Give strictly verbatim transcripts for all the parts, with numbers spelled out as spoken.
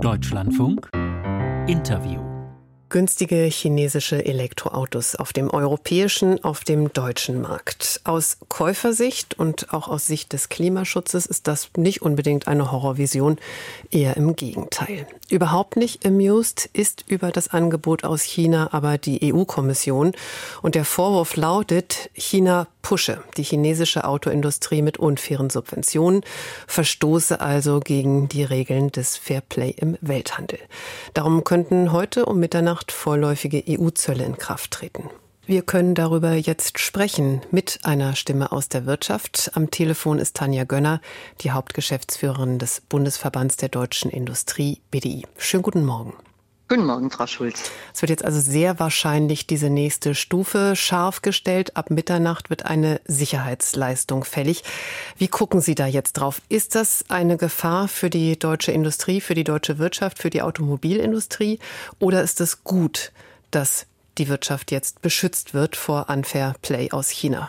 Deutschlandfunk Interview. Günstige chinesische Elektroautos auf dem europäischen, auf dem deutschen Markt. Aus Käufersicht und auch aus Sicht des Klimaschutzes ist das nicht unbedingt eine Horrorvision, eher im Gegenteil. Überhaupt nicht amused ist über das Angebot aus China aber die E U-Kommission. Und der Vorwurf lautet, China pushe die chinesische Autoindustrie mit unfairen Subventionen, verstoße also gegen die Regeln des Fairplay im Welthandel. Darum könnten heute um Mitternacht vorläufige E U-Zölle in Kraft treten. Wir können darüber jetzt sprechen mit einer Stimme aus der Wirtschaft. Am Telefon ist Tanja Gönner, die Hauptgeschäftsführerin des Bundesverbands der deutschen Industrie, B D I. Schönen guten Morgen. Guten Morgen, Frau Schulz. Es wird jetzt also sehr wahrscheinlich diese nächste Stufe scharf gestellt. Ab Mitternacht wird eine Sicherheitsleistung fällig. Wie gucken Sie da jetzt drauf? Ist das eine Gefahr für die deutsche Industrie, für die deutsche Wirtschaft, für die Automobilindustrie? Oder ist es gut, dass die Wirtschaft jetzt beschützt wird vor Unfair Play aus China?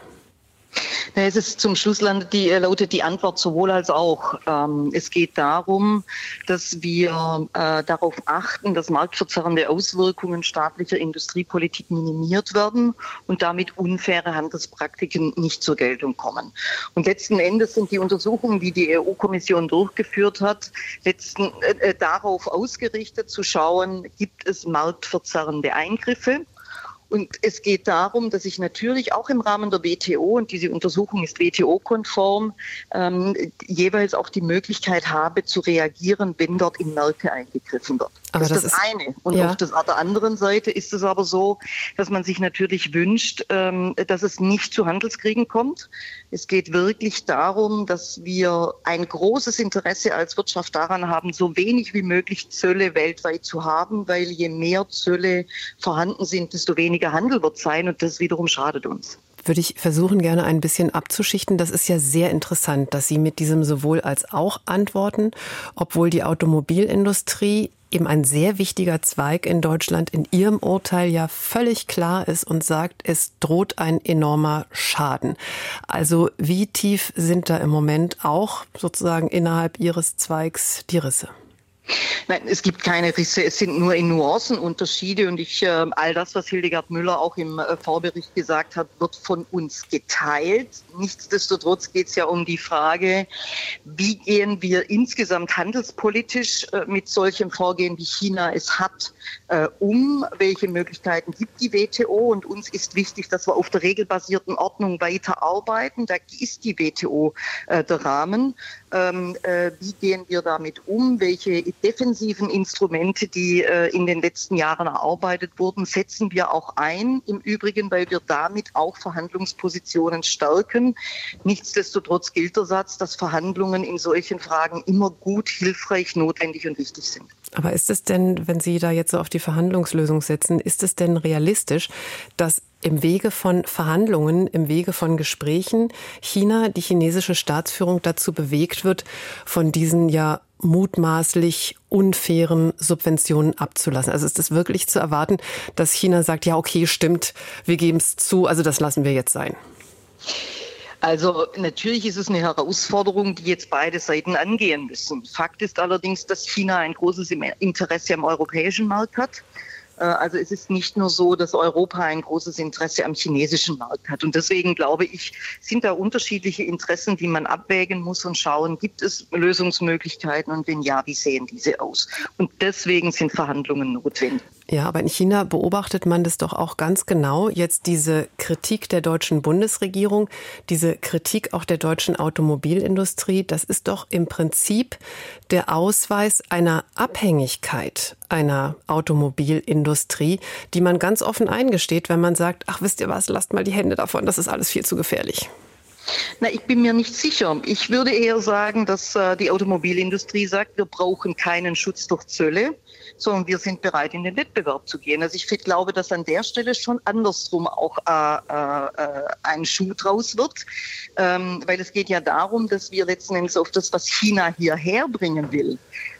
Es ist zum Schluss landet die, lautet die Antwort sowohl als auch. Ähm, es geht darum, dass wir äh, darauf achten, dass marktverzerrende Auswirkungen staatlicher Industriepolitik minimiert werden und damit unfaire Handelspraktiken nicht zur Geltung kommen. Und letzten Endes sind die Untersuchungen, die die E U-Kommission durchgeführt hat, letzten, äh, darauf ausgerichtet zu schauen, gibt es marktverzerrende Eingriffe? Und es geht darum, dass ich natürlich auch im Rahmen der W T O, und diese Untersuchung ist W T O-konform, ähm, jeweils auch die Möglichkeit habe zu reagieren, wenn dort in Märkte eingegriffen wird. Aber das ist das das ist, eine. Und ja. auf, das, auf der anderen Seite ist es aber so, dass man sich natürlich wünscht, ähm, dass es nicht zu Handelskriegen kommt. Es geht wirklich darum, dass wir ein großes Interesse als Wirtschaft daran haben, so wenig wie möglich Zölle weltweit zu haben, weil je mehr Zölle vorhanden sind, desto weniger Handel wird sein und das wiederum schadet uns. Würde ich versuchen, gerne ein bisschen abzuschichten. Das ist ja sehr interessant, dass Sie mit diesem sowohl als auch antworten, obwohl die Automobilindustrie eben ein sehr wichtiger Zweig in Deutschland in Ihrem Urteil ja völlig klar ist und sagt, es droht ein enormer Schaden. Also wie tief sind da im Moment auch sozusagen innerhalb Ihres Zweigs die Risse? Nein, es gibt keine Risse, es sind nur in Nuancen Unterschiede und ich, äh, all das, was Hildegard Müller auch im äh, Vorbericht gesagt hat, wird von uns geteilt. Nichtsdestotrotz geht es ja um die Frage, wie gehen wir insgesamt handelspolitisch äh, mit solchem Vorgehen, wie China es hat, äh, um? Welche Möglichkeiten gibt die W T O? Und uns ist wichtig, dass wir auf der regelbasierten Ordnung weiterarbeiten. Da ist die W T O äh, der Rahmen. Ähm, äh, wie gehen wir damit um? Welche defensiven Instrumente, die äh, in den letzten Jahren erarbeitet wurden, setzen wir auch ein. Im Übrigen, weil wir damit auch Verhandlungspositionen stärken. Nichtsdestotrotz gilt der Satz, dass Verhandlungen in solchen Fragen immer gut, hilfreich, notwendig und wichtig sind. Aber ist es denn, wenn Sie da jetzt so auf die Verhandlungslösung setzen, ist es denn realistisch, dass im Wege von Verhandlungen, im Wege von Gesprächen China, die chinesische Staatsführung dazu bewegt wird, von diesen ja mutmaßlich unfairen Subventionen abzulassen? Also ist es wirklich zu erwarten, dass China sagt, ja okay, stimmt, wir geben es zu, also das lassen wir jetzt sein? Also natürlich ist es eine Herausforderung, die jetzt beide Seiten angehen müssen. Fakt ist allerdings, dass China ein großes Interesse am europäischen Markt hat. Also es ist nicht nur so, dass Europa ein großes Interesse am chinesischen Markt hat. Und deswegen glaube ich, sind da unterschiedliche Interessen, die man abwägen muss und schauen, gibt es Lösungsmöglichkeiten und wenn ja, wie sehen diese aus? Und deswegen sind Verhandlungen notwendig. Ja, aber in China beobachtet man das doch auch ganz genau. Jetzt diese Kritik der deutschen Bundesregierung, diese Kritik auch der deutschen Automobilindustrie, das ist doch im Prinzip der Ausweis einer Abhängigkeit einer Automobilindustrie, die man ganz offen eingesteht, wenn man sagt, ach wisst ihr was, lasst mal die Hände davon, das ist alles viel zu gefährlich. Na, ich bin mir nicht sicher. Ich würde eher sagen, dass äh, die Automobilindustrie sagt, wir brauchen keinen Schutz durch Zölle, sondern wir sind bereit, in den Wettbewerb zu gehen. Also ich glaube, dass an der Stelle schon andersrum auch äh, äh, ein Schuh draus wird, ähm, weil es geht ja darum, dass wir letzten Endes auf das, was China hierher bringen will,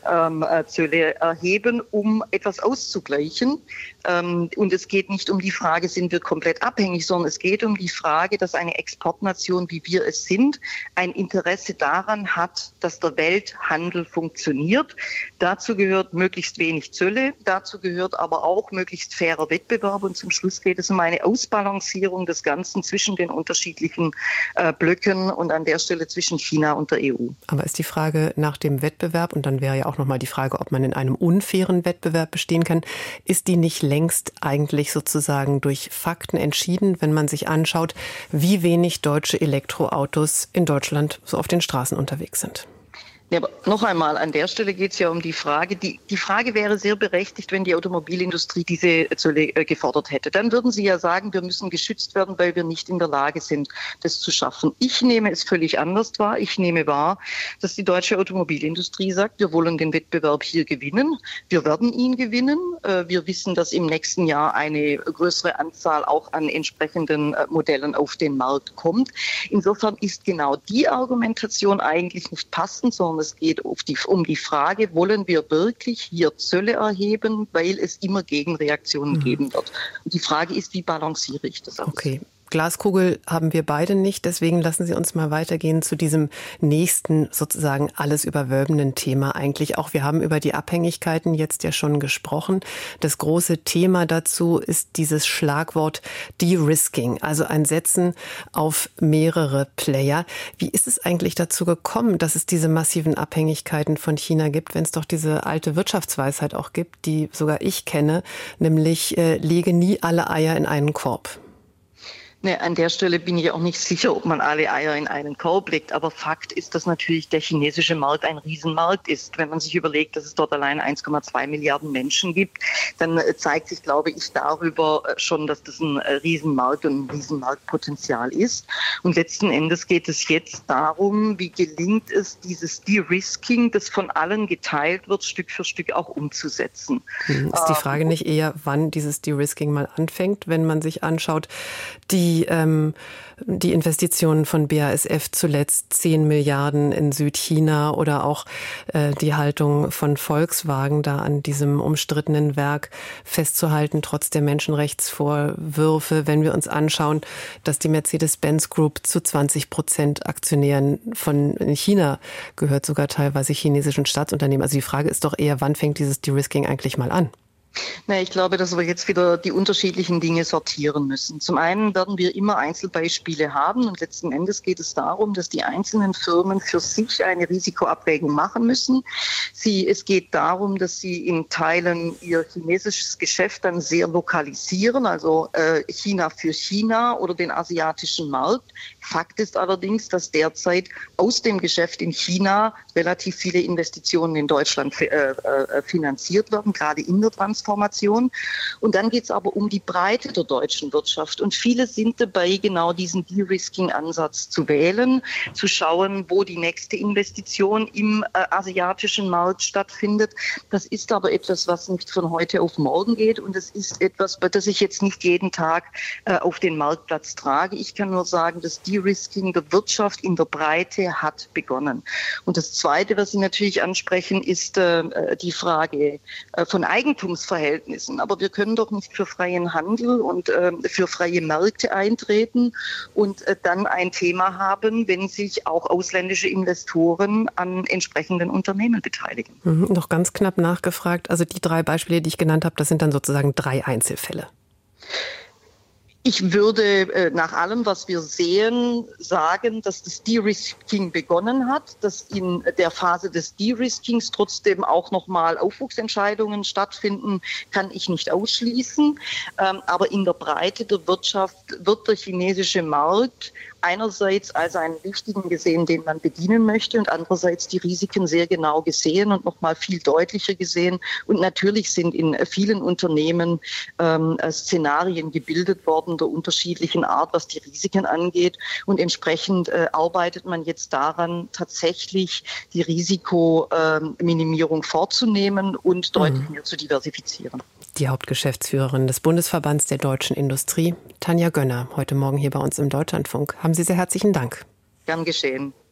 ähm, Zölle erheben, um etwas auszugleichen. Ähm, und es geht nicht um die Frage, sind wir komplett abhängig, sondern es geht um die Frage, dass eine Exportnation, wie wir es sind, ein Interesse daran hat, dass der Welthandel funktioniert. Dazu gehört möglichst wenig Zölle, dazu gehört aber auch möglichst fairer Wettbewerb und zum Schluss geht es um eine Ausbalancierung des Ganzen zwischen den unterschiedlichen äh, Blöcken und an der Stelle zwischen China und der E U. Aber ist die Frage nach dem Wettbewerb, und dann wäre ja auch nochmal die Frage, ob man in einem unfairen Wettbewerb bestehen kann, ist die nicht längst eigentlich sozusagen durch Fakten entschieden, wenn man sich anschaut, wie wenig deutsche Elektroautos in Deutschland so auf den Straßen unterwegs sind? Ja, aber noch einmal, an der Stelle geht es ja um die Frage, die, die Frage wäre sehr berechtigt, wenn die Automobilindustrie diese Zölle äh, gefordert hätte. Dann würden sie ja sagen, wir müssen geschützt werden, weil wir nicht in der Lage sind, das zu schaffen. Ich nehme es völlig anders wahr. Ich nehme wahr, dass die deutsche Automobilindustrie sagt, wir wollen den Wettbewerb hier gewinnen. Wir werden ihn gewinnen. Äh, wir wissen, dass im nächsten Jahr eine größere Anzahl auch an entsprechenden äh, Modellen auf den Markt kommt. Insofern ist genau die Argumentation eigentlich nicht passend, sondern es geht um die Frage, wollen wir wirklich hier Zölle erheben, weil es immer Gegenreaktionen mhm. geben wird. Und die Frage ist, wie balanciere ich das aus? Okay. Glaskugel haben wir beide nicht, deswegen lassen Sie uns mal weitergehen zu diesem nächsten sozusagen alles überwölbenden Thema eigentlich. Auch wir haben über die Abhängigkeiten jetzt ja schon gesprochen. Das große Thema dazu ist dieses Schlagwort De-Risking, also ein Setzen auf mehrere Player. Wie ist es eigentlich dazu gekommen, dass es diese massiven Abhängigkeiten von China gibt, wenn es doch diese alte Wirtschaftsweisheit auch gibt, die sogar ich kenne, nämlich äh, lege nie alle Eier in einen Korb? Ne, an der Stelle bin ich auch nicht sicher, ob man alle Eier in einen Korb legt. Aber Fakt ist, dass natürlich der chinesische Markt ein Riesenmarkt ist. Wenn man sich überlegt, dass es dort allein eins Komma zwei Milliarden Menschen gibt, dann zeigt sich, glaube ich, darüber schon, dass das ein Riesenmarkt und ein Riesenmarktpotenzial ist. Und letzten Endes geht es jetzt darum, wie gelingt es, dieses De-Risking, das von allen geteilt wird, Stück für Stück auch umzusetzen. Ist die Frage nicht eher, wann dieses De-Risking mal anfängt, wenn man sich anschaut, die Die, ähm, die Investitionen von B A S F zuletzt zehn Milliarden in Südchina oder auch äh, die Haltung von Volkswagen da an diesem umstrittenen Werk festzuhalten, trotz der Menschenrechtsvorwürfe, wenn wir uns anschauen, dass die Mercedes-Benz Group zu zwanzig Prozent Aktionären von China gehört, sogar teilweise chinesischen Staatsunternehmen. Also die Frage ist doch eher, wann fängt dieses De-Risking eigentlich mal an? Na, ich glaube, dass wir jetzt wieder die unterschiedlichen Dinge sortieren müssen. Zum einen werden wir immer Einzelbeispiele haben und letzten Endes geht es darum, dass die einzelnen Firmen für sich eine Risikoabwägung machen müssen. Sie, es geht darum, dass sie in Teilen ihr chinesisches Geschäft dann sehr lokalisieren, also äh, China für China oder den asiatischen Markt. Fakt ist allerdings, dass derzeit aus dem Geschäft in China relativ viele Investitionen in Deutschland äh, äh, finanziert werden, gerade in der Transformation. Und dann geht es aber um die Breite der deutschen Wirtschaft. Und viele sind dabei, genau diesen De-Risking-Ansatz zu wählen, zu schauen, wo die nächste Investition im äh, asiatischen Markt stattfindet. Das ist aber etwas, was nicht von heute auf morgen geht. Und es ist etwas, das ich jetzt nicht jeden Tag äh, auf den Marktplatz trage. Ich kann nur sagen, das De-Risking der Wirtschaft in der Breite hat begonnen. Und das Zweite, was Sie natürlich ansprechen, ist äh, die Frage äh, von Eigentumsverhältnissen. Aber wir können doch nicht für freien Handel und äh, für freie Märkte eintreten und äh, dann ein Thema haben, wenn sich auch ausländische Investoren an entsprechenden Unternehmen beteiligen. Mhm, noch ganz knapp nachgefragt. Also die drei Beispiele, die ich genannt habe, das sind dann sozusagen drei Einzelfälle. Ich würde äh, nach allem, was wir sehen, sagen, dass das De-Risking begonnen hat, dass in der Phase des De-Riskings trotzdem auch nochmal Aufwuchsentscheidungen stattfinden, kann ich nicht ausschließen. Ähm, aber in der Breite der Wirtschaft wird der chinesische Markt einerseits als einen wichtigen gesehen, den man bedienen möchte und andererseits die Risiken sehr genau gesehen und noch mal viel deutlicher gesehen. Und natürlich sind in vielen Unternehmen ähm, Szenarien gebildet worden der unterschiedlichen Art, was die Risiken angeht. Und entsprechend äh, arbeitet man jetzt daran, tatsächlich die Risikominimierung äh, vorzunehmen und deutlich mehr zu diversifizieren. Die Hauptgeschäftsführerin des Bundesverbands der deutschen Industrie, Tanja Gönner, heute Morgen hier bei uns im Deutschlandfunk. Haben Sie sehr herzlichen Dank. Gern geschehen.